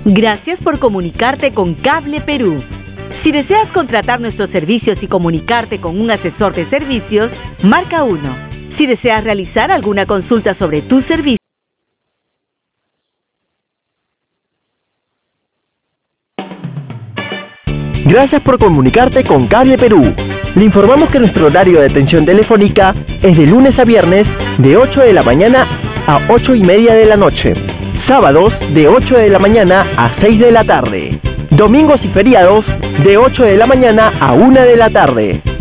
Gracias por comunicarte con Cable Perú. Si deseas contratar nuestros servicios y comunicarte con un asesor de servicios, marca 1. Si deseas realizar alguna consulta sobre tu servicio, Gracias por comunicarte con Cable Perú. Le informamos que nuestro horario de atención telefónica es de lunes a viernes de 8 de la mañana a 8:30 de la noche. Sábados de 8 de la mañana a 6 de la tarde. Domingos y feriados de 8 de la mañana a 1 de la tarde.